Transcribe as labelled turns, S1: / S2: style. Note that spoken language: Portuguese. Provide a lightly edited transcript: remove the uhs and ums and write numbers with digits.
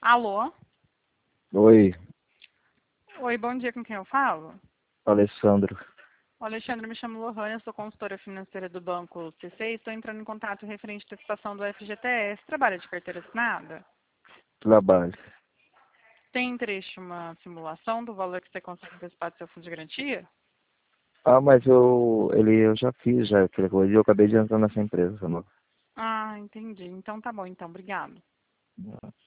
S1: Alô?
S2: Oi,
S1: Oi, bom dia, com quem eu falo?
S2: Alessandro.
S1: O Alexandre, me chamo Lohane, eu sou consultora financeira do Banco CC e estou entrando em contato referente à antecipação do FGTS. Trabalha de carteira assinada?
S2: Trabalho.
S1: Tem interesse em uma simulação do valor que você consegue antecipar do seu fundo de garantia?
S2: Mas eu já fiz já aquele coisa e eu acabei de entrar nessa empresa, amor.
S1: Ah, entendi. Então tá bom, então. Obrigado.